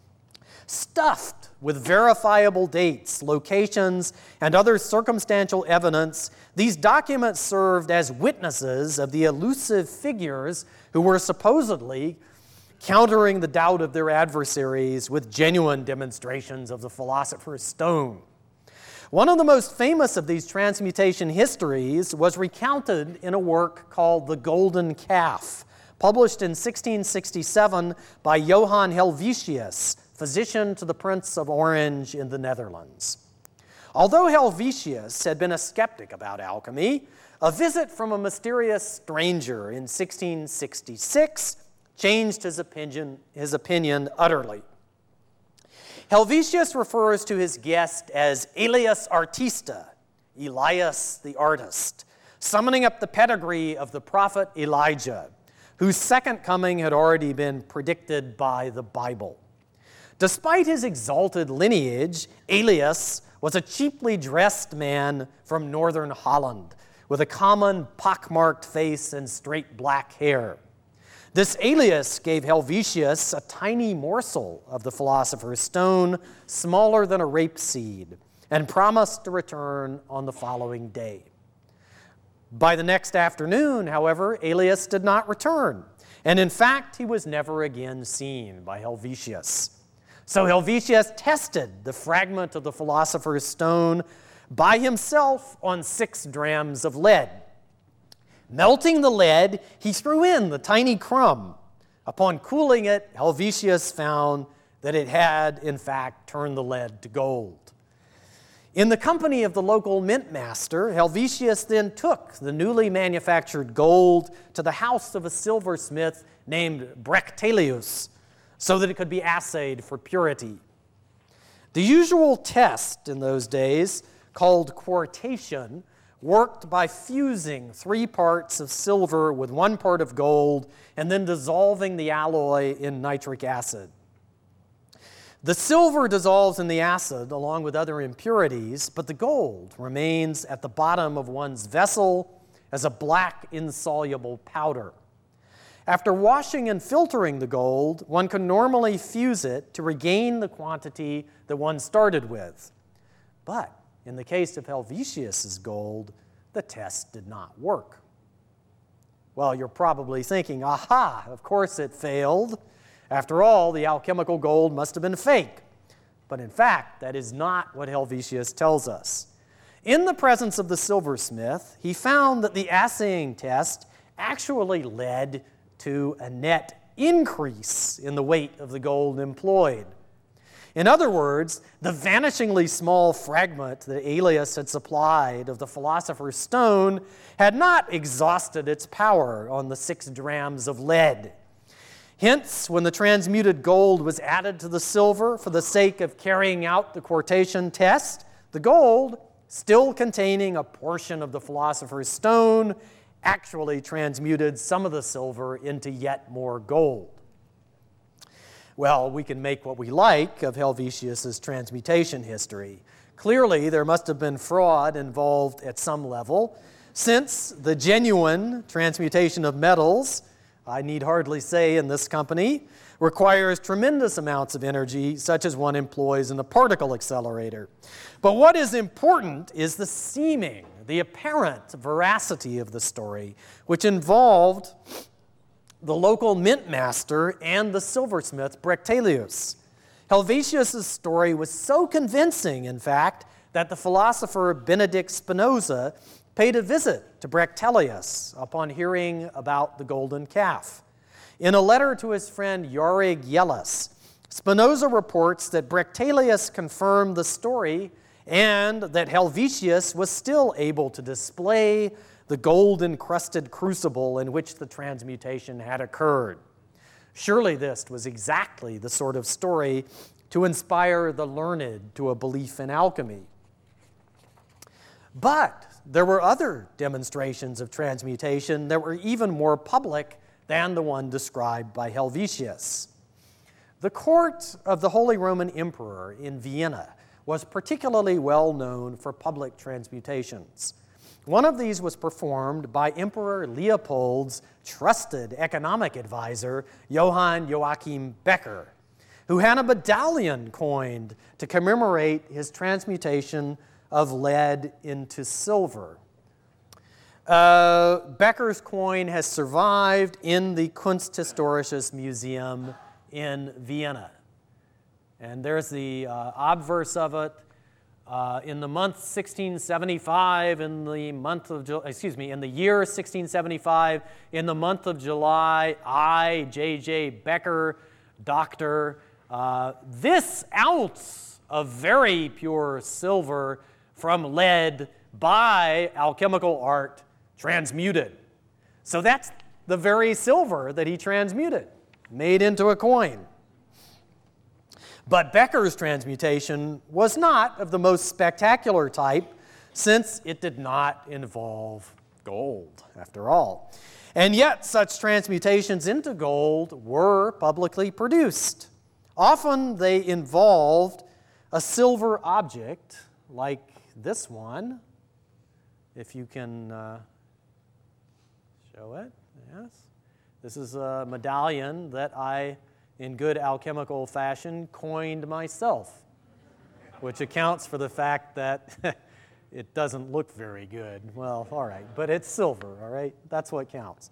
Stuffed with verifiable dates, locations, and other circumstantial evidence, these documents served as witnesses of the elusive figures who were supposedly countering the doubt of their adversaries with genuine demonstrations of the philosopher's stone. One of the most famous of these transmutation histories was recounted in a work called The Golden Calf, published in 1667 by Johann Helvetius, physician to the Prince of Orange in the Netherlands. Although Helvetius had been a skeptic about alchemy, a visit from a mysterious stranger in 1666 changed his opinion utterly. Helvetius refers to his guest as Elias Artista, Elias the artist, summoning up the pedigree of the prophet Elijah, whose second coming had already been predicted by the Bible. Despite his exalted lineage, Elias was a cheaply dressed man from northern Holland, with a common pockmarked face and straight black hair. This Elias gave Helvetius a tiny morsel of the philosopher's stone, smaller than a rapeseed, and promised to return on the following day. By the next afternoon, however, Elias did not return, and in fact, he was never again seen by Helvetius. So Helvetius tested the fragment of the philosopher's stone by himself on 6 drams of lead. Melting the lead, he threw in the tiny crumb. Upon cooling it, Helvetius found that it had, in fact, turned the lead to gold. In the company of the local mint master, Helvetius then took the newly manufactured gold to the house of a silversmith named Brechtelius so that it could be assayed for purity. The usual test in those days, called quartation, worked by fusing 3 parts of silver with 1 part of gold and then dissolving the alloy in nitric acid. The silver dissolves in the acid along with other impurities, but the gold remains at the bottom of one's vessel as a black, insoluble powder. After washing and filtering the gold, one can normally fuse it to regain the quantity that one started with. But in the case of Helvetius's gold, the test did not work. Well, you're probably thinking, aha, of course it failed. After all, the alchemical gold must have been fake. But in fact, that is not what Helvetius tells us. In the presence of the silversmith, he found that the assaying test actually led to a net increase in the weight of the gold employed. In other words, the vanishingly small fragment that Aelius had supplied of the philosopher's stone had not exhausted its power on the 6 drams of lead. Hence, when the transmuted gold was added to the silver for the sake of carrying out the quartation test, the gold, still containing a portion of the philosopher's stone, actually transmuted some of the silver into yet more gold. Well, we can make what we like of Helvetius's transmutation history. Clearly, there must have been fraud involved at some level, since the genuine transmutation of metals, I need hardly say in this company, requires tremendous amounts of energy, such as one employs in a particle accelerator. But what is important is the seeming, the apparent veracity of the story, which involved the local mint master and the silversmith Bractelius. Helvetius' story was so convincing, in fact, that the philosopher Benedict Spinoza paid a visit to Bractelius upon hearing about the golden calf. In a letter to his friend Jorig Jellis, Spinoza reports that Bractelius confirmed the story and that Helvetius was still able to display the gold-encrusted crucible in which the transmutation had occurred. Surely this was exactly the sort of story to inspire the learned to a belief in alchemy. But there were other demonstrations of transmutation that were even more public than the one described by Helvetius. The court of the Holy Roman Emperor in Vienna was particularly well known for public transmutations. One of these was performed by Emperor Leopold's trusted economic advisor, Johann Joachim Becker, who had a medallion coined to commemorate his transmutation of lead into silver. Becker's coin has survived in the Kunsthistorisches Museum in Vienna. And there's the obverse of it. In the month 1675, in the year 1675, in the month of July, I, J.J. Becker, doctor, this ounce of very pure silver from lead by alchemical art transmuted. So that's the very silver that he transmuted, made into a coin. But Becker's transmutation was not of the most spectacular type, since it did not involve gold, after all. And yet, such transmutations into gold were publicly produced. Often they involved a silver object, like this one, if you can show it, yes. This is a medallion that I, in good alchemical fashion, coined myself, which accounts for the fact that it doesn't look very good. Well, all right, but it's silver, all right? That's what counts.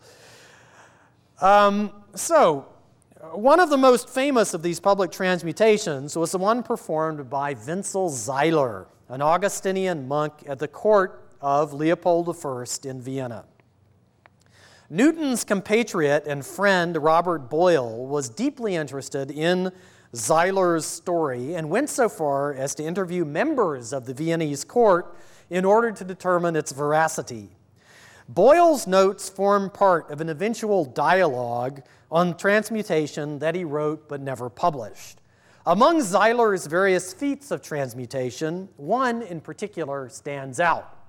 One of the most famous of these public transmutations was the one performed by Wenzel Seiler, an Augustinian monk at the court of Leopold I in Vienna. Newton's compatriot and friend Robert Boyle was deeply interested in Seiler's story and went so far as to interview members of the Viennese court in order to determine its veracity. Boyle's notes form part of an eventual dialogue on transmutation that he wrote but never published. Among Seiler's various feats of transmutation, one in particular stands out.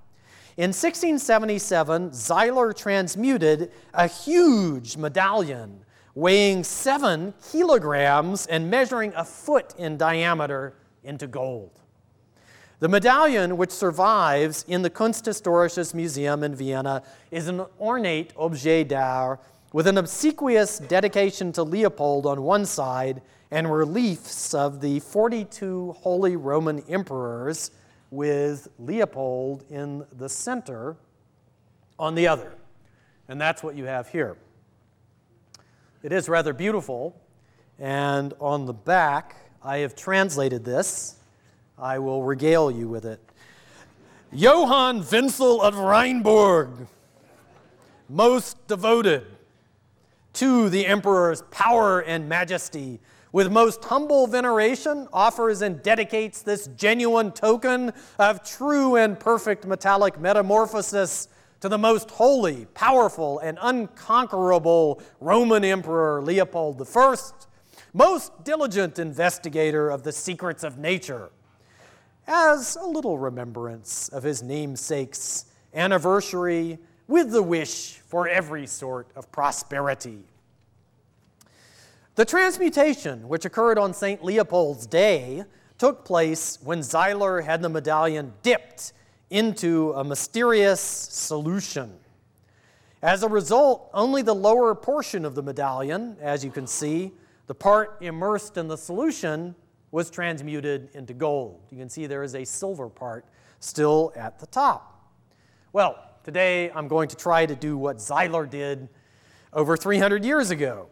In 1677, Zeiler transmuted a huge medallion weighing 7 kilograms and measuring a foot in diameter into gold. The medallion, which survives in the Kunsthistorisches Museum in Vienna, is an ornate objet d'art with an obsequious dedication to Leopold on one side and reliefs of the 42 Holy Roman Emperors with Leopold in the center on the other. And that's what you have here. It is rather beautiful, and on the back, I have translated this. I will regale you with it. Johann Wenzel of Rheinburg, most devoted to the emperor's power and majesty, with most humble veneration, offers and dedicates this genuine token of true and perfect metallic metamorphosis to the most holy, powerful, and unconquerable Roman Emperor Leopold I, most diligent investigator of the secrets of nature, as a little remembrance of his namesake's anniversary with the wish for every sort of prosperity. The transmutation, which occurred on St. Leopold's Day, took place when Zeiler had the medallion dipped into a mysterious solution. As a result, only the lower portion of the medallion, as you can see, the part immersed in the solution, was transmuted into gold. You can see there is a silver part still at the top. Well, today I'm going to try to do what Zeiler did over 300 years ago.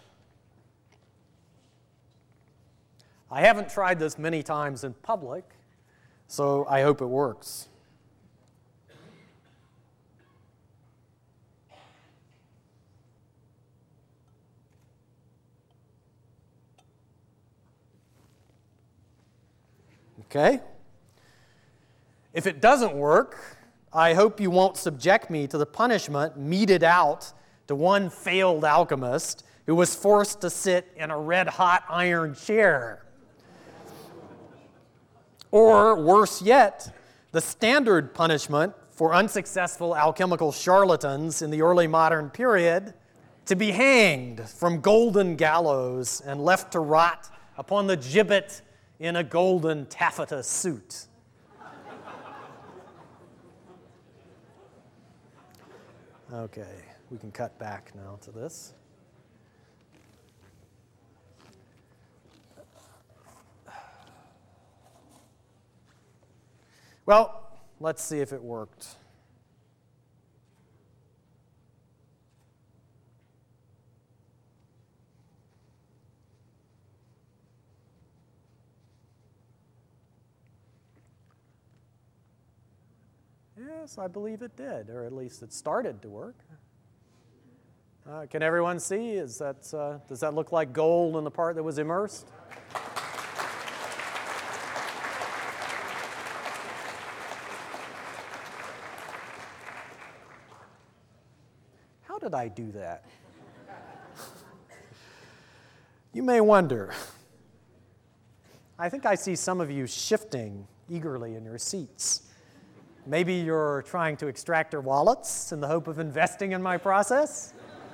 I haven't tried this many times in public, so I hope it works. Okay? If it doesn't work, I hope you won't subject me to the punishment meted out to one failed alchemist who was forced to sit in a red-hot iron chair. Or, worse yet, the standard punishment for unsuccessful alchemical charlatans in the early modern period, to be hanged from golden gallows and left to rot upon the gibbet in a golden taffeta suit. Okay, we can cut back now to this. Well, let's see if it worked. Yes, I believe it did, or at least it started to work. Can everyone see? Does that look like gold in the part that was immersed? How did I do that? You may wonder. I think I see some of you shifting eagerly in your seats. Maybe you're trying to extract your wallets in the hope of investing in my process.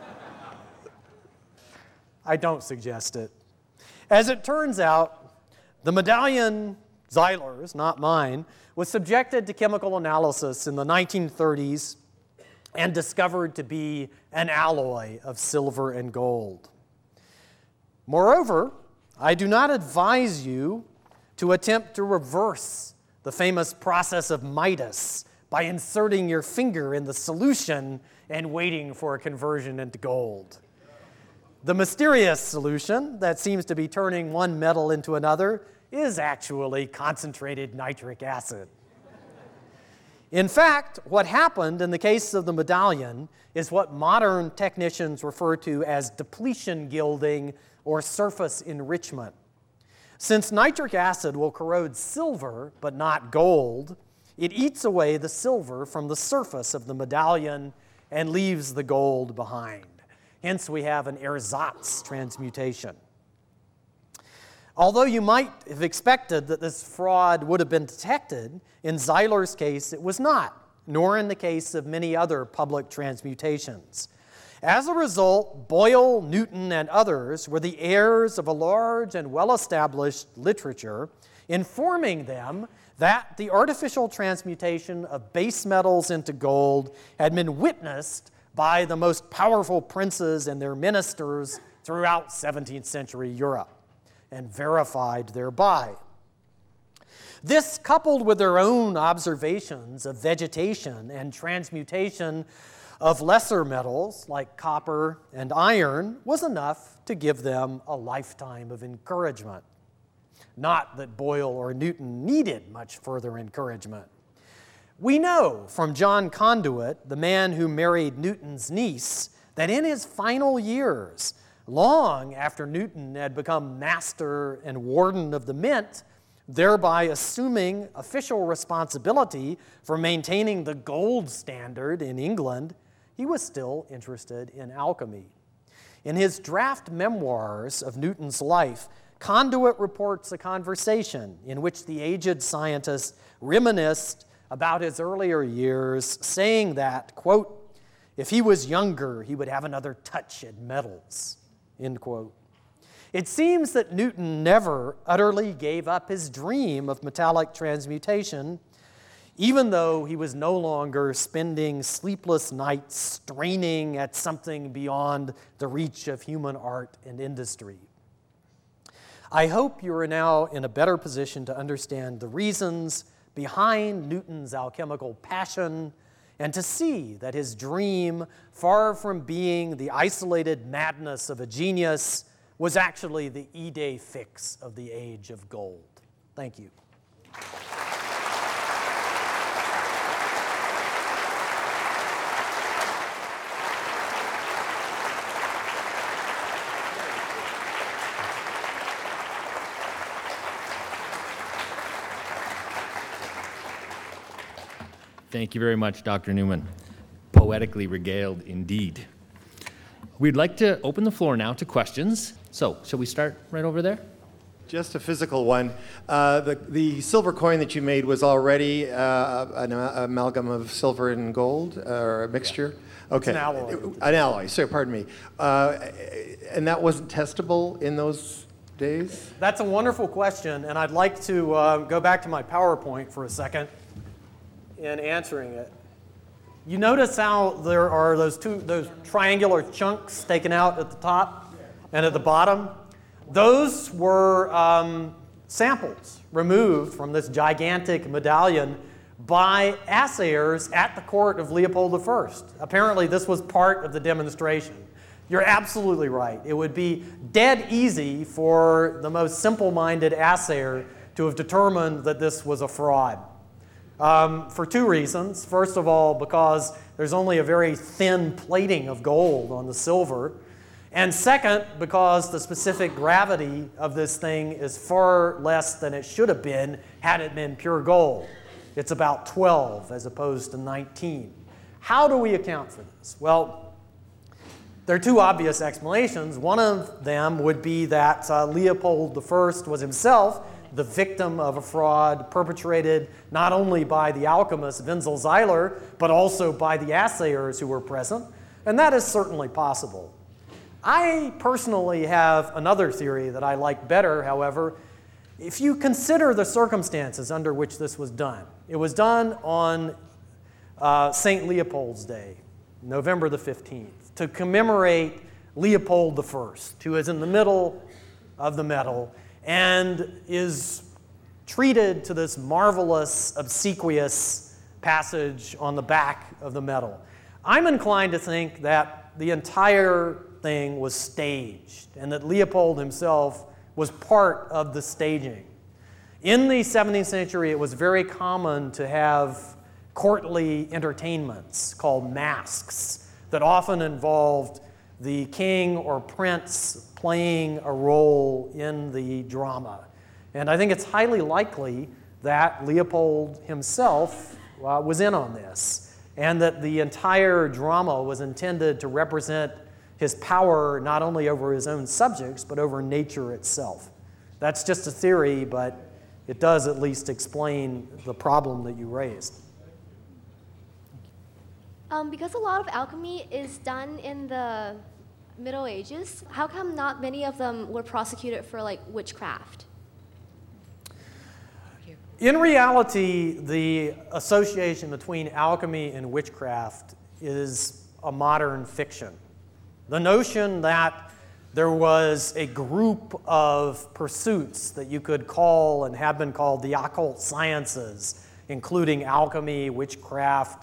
I don't suggest it. As it turns out, the medallion, Zeiler's, not mine, was subjected to chemical analysis in the 1930s and discovered to be an alloy of silver and gold. Moreover, I do not advise you to attempt to reverse the famous process of Midas by inserting your finger in the solution and waiting for a conversion into gold. The mysterious solution that seems to be turning one metal into another is actually concentrated nitric acid. In fact, what happened in the case of the medallion is what modern technicians refer to as depletion gilding or surface enrichment. Since nitric acid will corrode silver, but not gold, it eats away the silver from the surface of the medallion and leaves the gold behind. Hence, we have an ersatz transmutation. Although you might have expected that this fraud would have been detected, in Zeiler's case, it was not. nor in the case of many other public transmutations. As a result, Boyle, Newton, and others were the heirs of a large and well-established literature, informing them that the artificial transmutation of base metals into gold had been witnessed by the most powerful princes and their ministers throughout 17th century Europe, and verified thereby. This, coupled with their own observations of vegetation and transmutation of lesser metals like copper and iron, was enough to give them a lifetime of encouragement. Not that Boyle or Newton needed much further encouragement. We know from John Conduit, the man who married Newton's niece, that in his final years, long after Newton had become master and warden of the mint, thereby assuming official responsibility for maintaining the gold standard in England, he was still interested in alchemy. In his draft memoirs of Newton's life, Conduit reports a conversation in which the aged scientist reminisced about his earlier years, saying that, quote, if he was younger, he would have another touch at metals, end quote. It seems that Newton never utterly gave up his dream of metallic transmutation, even though he was no longer spending sleepless nights straining at something beyond the reach of human art and industry. I hope you are now in a better position to understand the reasons behind Newton's alchemical passion and to see that his dream, far from being the isolated madness of a genius, was actually the idée fixe of the age of gold. Thank you. Thank you very much, Dr. Newman. Poetically regaled indeed. We'd like to open the floor now to questions. So, shall we start right over there? Just a physical one. The silver coin that you made was already an amalgam of silver and gold, or a mixture? Okay. It's an alloy. An alloy, sorry, pardon me. And that wasn't testable in those days? That's a wonderful question, and I'd like to go back to my PowerPoint for a second in answering it. You notice how there are those triangular chunks taken out at the top and at the bottom? Those were samples removed from this gigantic medallion by assayers at the court of Leopold I. Apparently, this was part of the demonstration. You're absolutely right. It would be dead easy for the most simple-minded assayer to have determined that this was a fraud. For two reasons. First of all, because there's only a very thin plating of gold on the silver. And second, because the specific gravity of this thing is far less than it should have been had it been pure gold. It's about 12 as opposed to 19. How do we account for this? Well, there are two obvious explanations. One of them would be that Leopold I was himself the victim of a fraud perpetrated not only by the alchemist Wenzel Zeiler, but also by the assayers who were present, and that is certainly possible. I personally have another theory that I like better, however. If you consider the circumstances under which this was done, it was done on St. Leopold's Day, November the 15th, to commemorate Leopold I, who is in the middle of the medal and is treated to this marvelous, obsequious passage on the back of the medal. I'm inclined to think that the entire thing was staged and that Leopold himself was part of the staging. In the 17th century, it was very common to have courtly entertainments called masques that often involved the king or prince playing a role in the drama. And I think it's highly likely that Leopold himself was in on this, and that the entire drama was intended to represent his power not only over his own subjects, but over nature itself. That's just a theory, but it does at least explain the problem that you raised. Because a lot of alchemy is done in the Middle Ages, how come not many of them were prosecuted for like witchcraft? In reality, the association between alchemy and witchcraft is a modern fiction. The notion that there was a group of pursuits that you could call and have been called the occult sciences, including alchemy, witchcraft,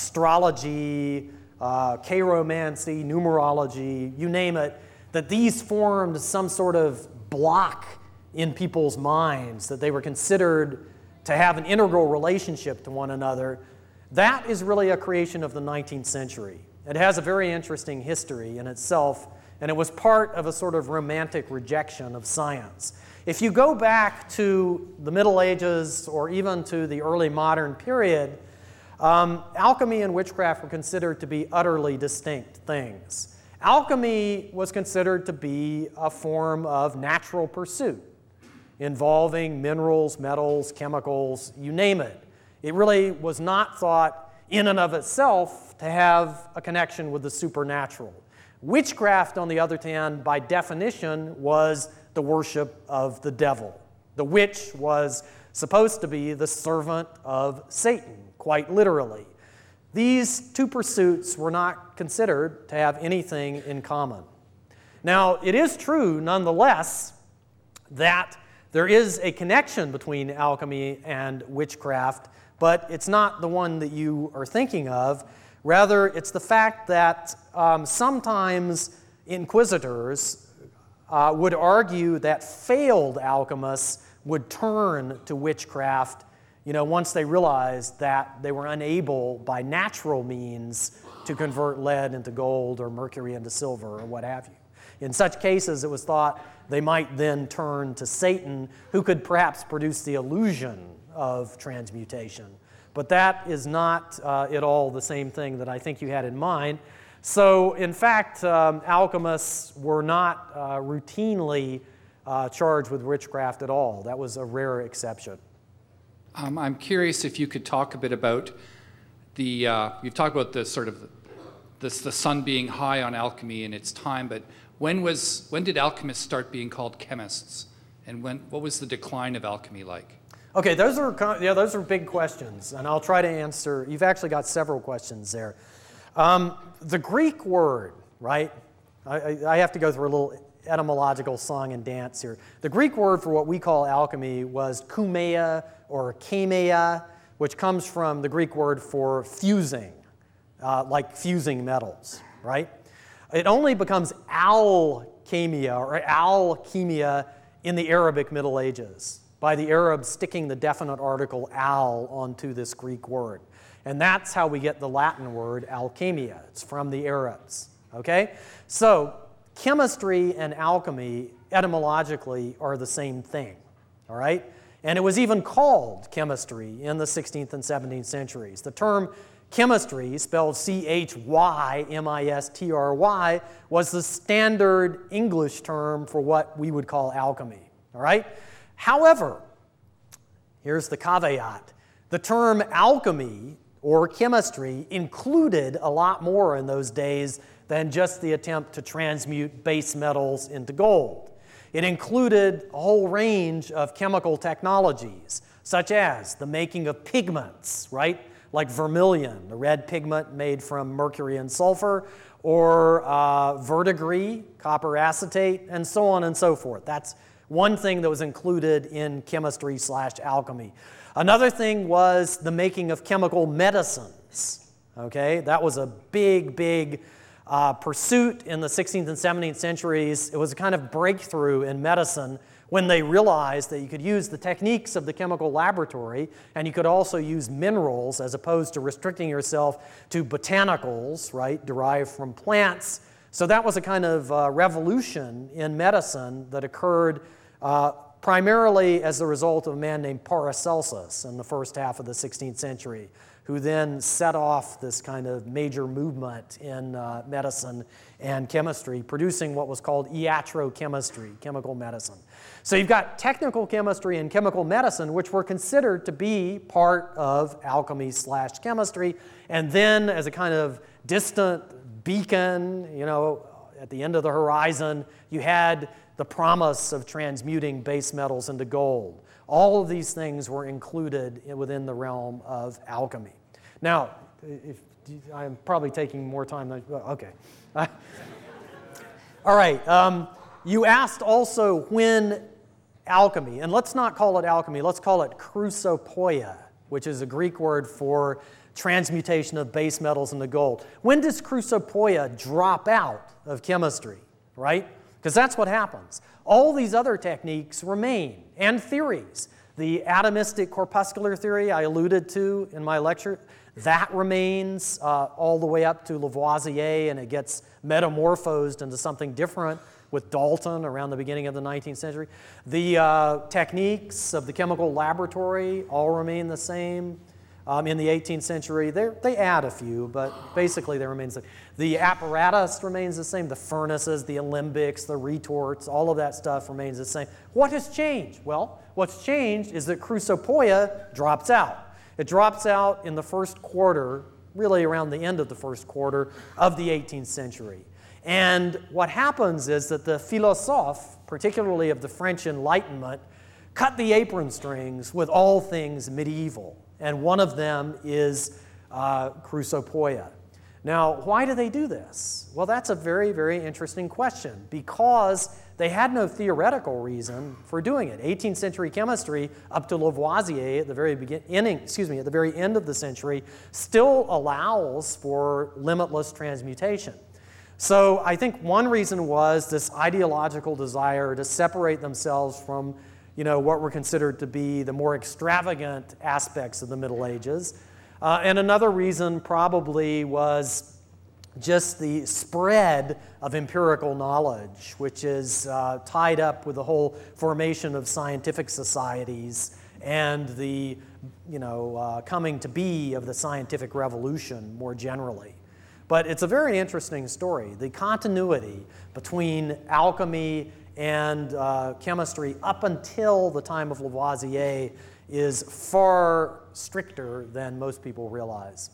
astrology, chiromancy, numerology, you name it, that these formed some sort of block in people's minds, that they were considered to have an integral relationship to one another, that is really a creation of the 19th century. It has a very interesting history in itself, and it was part of a sort of romantic rejection of science. If you go back to the Middle Ages or even to the early modern period, alchemy and witchcraft were considered to be utterly distinct things. Alchemy was considered to be a form of natural pursuit involving minerals, metals, chemicals, you name it. It really was not thought in and of itself to have a connection with the supernatural. Witchcraft, on the other hand, by definition, was the worship of the devil. The witch was supposed to be the servant of Satan, quite literally. These two pursuits were not considered to have anything in common. Now, it is true, nonetheless, that there is a connection between alchemy and witchcraft, but it's not the one that you are thinking of. Rather, it's the fact that sometimes inquisitors would argue that failed alchemists would turn to witchcraft, once they realized that they were unable by natural means to convert lead into gold or mercury into silver or what have you. In such cases, it was thought they might then turn to Satan, who could perhaps produce the illusion of transmutation. But that is not at all the same thing that I think you had in mind. So, in fact, alchemists were not routinely charged with witchcraft at all. That was a rare exception. I'm curious if you could talk a bit about you've talked about the sort of the sun being high on alchemy in its time, but when did alchemists start being called chemists, and what was the decline of alchemy like? Okay, those are big questions, and I'll try to answer. You've actually got several questions there. The Greek word, right? I have to go through a little etymological song and dance here. The Greek word for what we call alchemy was kumeia or chemeia, which comes from the Greek word for fusing, like fusing metals, right? It only becomes alchemia or alchemia in the Arabic Middle Ages, by the Arabs sticking the definite article al onto this Greek word. And that's how we get the Latin word alchemia. It's from the Arabs, okay? So chemistry and alchemy etymologically are the same thing, all right? And it was even called chemistry in the 16th and 17th centuries. The term chemistry, spelled C-H-Y-M-I-S-T-R-Y, was the standard English term for what we would call alchemy, all right? However, here's the caveat. The term alchemy or chemistry included a lot more in those days than just the attempt to transmute base metals into gold. It included a whole range of chemical technologies, such as the making of pigments, right? Like vermilion, the red pigment made from mercury and sulfur, or verdigris, copper acetate, and so on and so forth. That's one thing that was included in chemistry/alchemy. Another thing was the making of chemical medicines. Okay, that was a big pursuit in the 16th and 17th centuries. It was a kind of breakthrough in medicine when they realized that you could use the techniques of the chemical laboratory and you could also use minerals as opposed to restricting yourself to botanicals, right, derived from plants. So that was a kind of revolution in medicine that occurred primarily as the result of a man named Paracelsus in the first half of the 16th century, who then set off this kind of major movement in medicine and chemistry, producing what was called iatrochemistry, chemical medicine. So you've got technical chemistry and chemical medicine, which were considered to be part of alchemy/chemistry, and then as a kind of distant beacon, at the end of the horizon, you had the promise of transmuting base metals into gold. All of these things were included within the realm of alchemy. Now, I'm probably taking more time than, okay. All right, you asked also when alchemy, and let's not call it alchemy, let's call it chrysopoia, which is a Greek word for transmutation of base metals into gold. When does chrysopoia drop out of chemistry, right? Because that's what happens. All these other techniques remain, and theories. The atomistic corpuscular theory I alluded to in my lecture, that remains all the way up to Lavoisier, and it gets metamorphosed into something different with Dalton around the beginning of the 19th century. The techniques of the chemical laboratory all remain the same. In the 18th century, they add a few, but basically they remain the same. The apparatus remains the same. The furnaces, the alembics, the retorts, all of that stuff remains the same. What has changed? Well, what's changed is that chrysopoia drops out. It drops out in the first quarter, really around the end of the first quarter of the 18th century. And what happens is that the philosophes, particularly of the French Enlightenment, cut the apron strings with all things medieval. And one of them is chrysopoia. Now, why do they do this? Well, that's a very, very interesting question, because they had no theoretical reason for doing it. 18th century chemistry, up to Lavoisier at the very at the very end of the century, still allows for limitless transmutation. So I think one reason was this ideological desire to separate themselves from what were considered to be the more extravagant aspects of the Middle Ages. And another reason probably was just the spread of empirical knowledge, which is tied up with the whole formation of scientific societies and the coming to be of the scientific revolution more generally. But it's a very interesting story. The continuity between alchemy and chemistry up until the time of Lavoisier is far stricter than most people realize.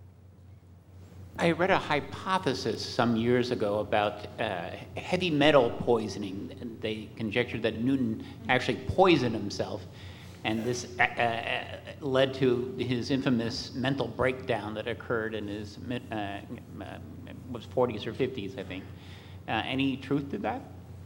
I read a hypothesis some years ago about heavy metal poisoning. They conjectured that Newton actually poisoned himself, and this led to his infamous mental breakdown that occurred in his 40s or 50s, I think. Any truth to that?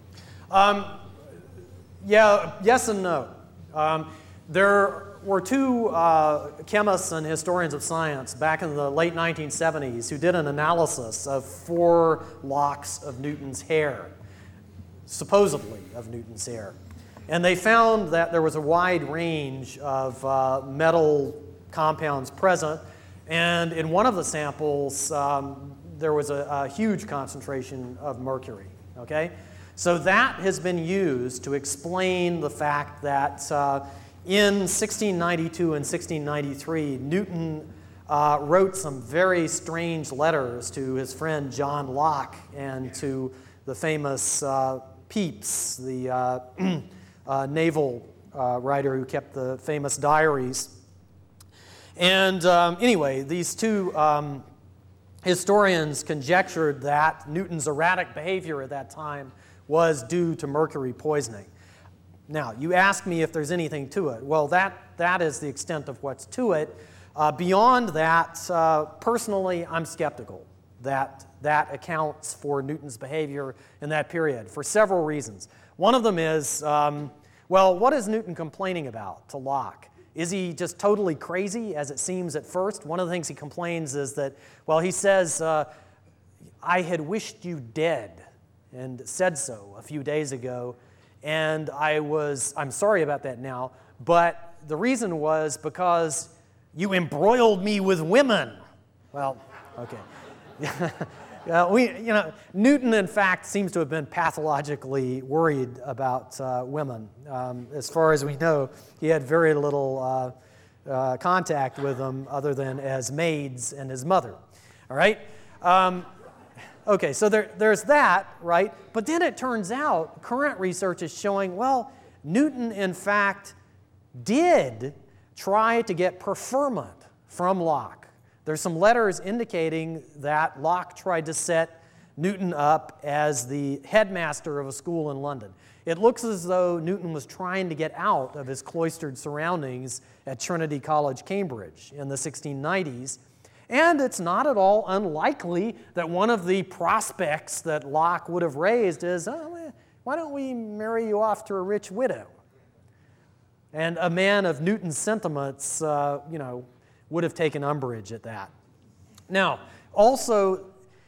Yes and no. There were two chemists and historians of science back in the late 1970s who did an analysis of 4 locks of Newton's hair, supposedly of Newton's hair. And they found that there was a wide range of metal compounds present, and in one of the samples, there was a huge concentration of mercury, okay? So that has been used to explain the fact that in 1692 and 1693, Newton wrote some very strange letters to his friend John Locke and to the famous Pepys, the naval writer who kept the famous diaries. And anyway, these two historians conjectured that Newton's erratic behavior at that time was due to mercury poisoning. Now, you ask me if there's anything to it. Well, that is the extent of what's to it. Beyond that, personally, I'm skeptical that that accounts for Newton's behavior in that period for several reasons. One of them is, what is Newton complaining about to Locke? Is he just totally crazy, as it seems at first? One of the things he complains is that, he says, I had wished you dead, and said so a few days ago, and I'm sorry about that now, but the reason was because you embroiled me with women. Well, okay. Newton, in fact, seems to have been pathologically worried about women. As far as we know, he had very little contact with them other than as maids and his mother. All right? Okay, so there's that, right? But then it turns out, current research is showing, well, Newton, in fact, did try to get preferment from Locke. There's some letters indicating that Locke tried to set Newton up as the headmaster of a school in London. It looks as though Newton was trying to get out of his cloistered surroundings at Trinity College, Cambridge in the 1690s. And it's not at all unlikely that one of the prospects that Locke would have raised is, why don't we marry you off to a rich widow? And a man of Newton's sentiments, would have taken umbrage at that. Now, also,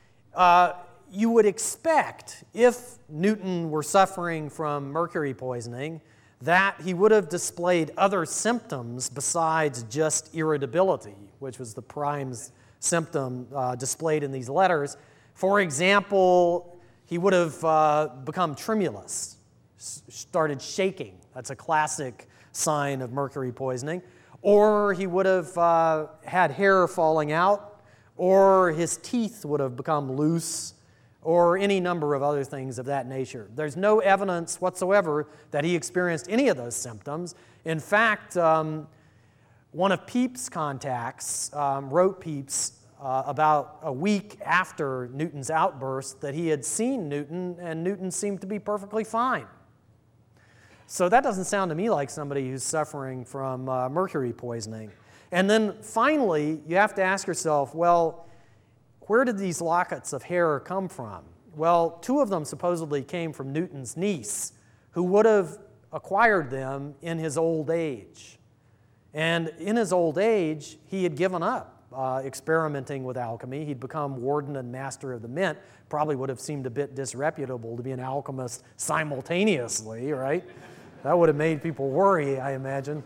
you would expect, if Newton were suffering from mercury poisoning, that he would have displayed other symptoms besides just irritability, which was the prime symptom displayed in these letters. For example, he would have become tremulous, started shaking. That's a classic sign of mercury poisoning. Or he would have had hair falling out, or his teeth would have become loose, or any number of other things of that nature. There's no evidence whatsoever that he experienced any of those symptoms. In fact, one of Pepys' contacts wrote Pepys about a week after Newton's outburst that he had seen Newton, and Newton seemed to be perfectly fine. So that doesn't sound to me like somebody who's suffering from mercury poisoning. And then finally, you have to ask yourself, well, where did these lockets of hair come from? Well, two of them supposedly came from Newton's niece, who would have acquired them in his old age. And in his old age, he had given up experimenting with alchemy. He'd become warden and master of the mint. Probably would have seemed a bit disreputable to be an alchemist simultaneously, right? That would have made people worry, I imagine.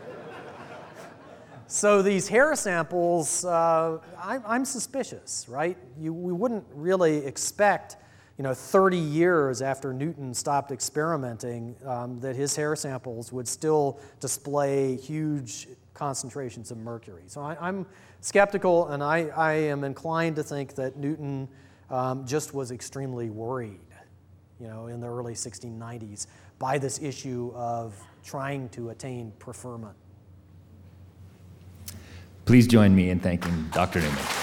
So these hair samples, I'm suspicious, right? We wouldn't really expect, 30 years after Newton stopped experimenting, that his hair samples would still display huge concentrations of mercury. So I'm skeptical, and I am inclined to think that Newton just was extremely worried, in the early 1690s by this issue of trying to attain preferment. Please join me in thanking Dr. Newman.